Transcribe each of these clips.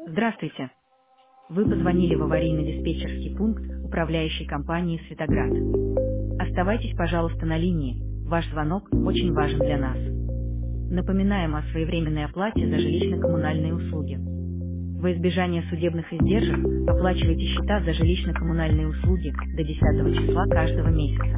Здравствуйте. Вы позвонили в аварийно-диспетчерский пункт управляющей компании «Светоград». Оставайтесь, пожалуйста, на линии. Ваш звонок очень важен для нас. Напоминаем о своевременной оплате за жилищно-коммунальные услуги. Во избежание судебных издержек оплачивайте счета за жилищно-коммунальные услуги до 10 числа каждого месяца.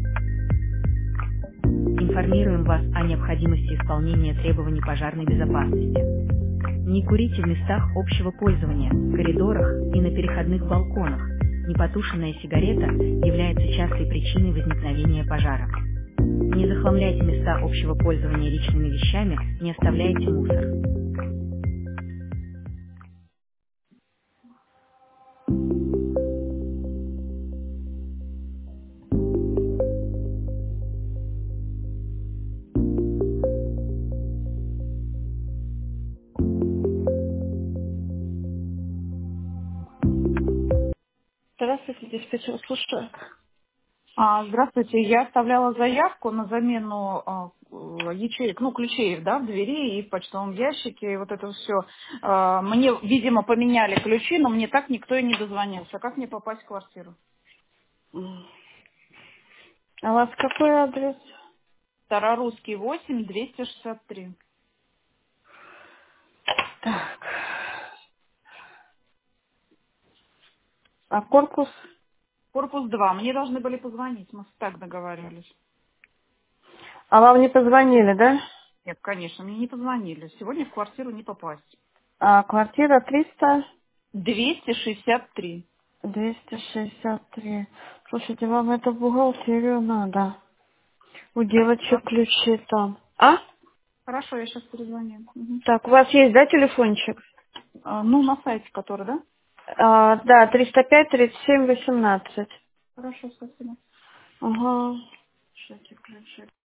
Информируем вас о необходимости исполнения требований пожарной безопасности. Не курите в местах общего пользования, коридорах и на переходных балконах. Непотушенная сигарета является частой причиной возникновения пожара. Не захламляйте места общего пользования личными вещами, не оставляйте мусор. Здравствуйте, диспетчер, слушаю. Здравствуйте, я оставляла заявку на замену ячеек, ну, ключей, да, в двери и в почтовом ящике, и вот это все. Мне, видимо, поменяли ключи, но мне так никто и не дозвонился. Как мне попасть в квартиру? А у вас какой адрес? Старорусский 8, 263. Так. А корпус? Корпус 2. Мне должны были позвонить, мы так договаривались. А вам не позвонили, да? Нет, конечно, мне не позвонили. Сегодня в квартиру не попасть. А квартира 300? 263. 263. Слушайте, вам это в бухгалтерию надо. У Хорошо. девочек ключи там. А? Хорошо, я сейчас перезвоню. Мгм. Так, у вас есть, да, телефончик? Ну, на сайте который, да? Да, 305 37 18. Хорошо, спасибо. Ага. Что эти ключи?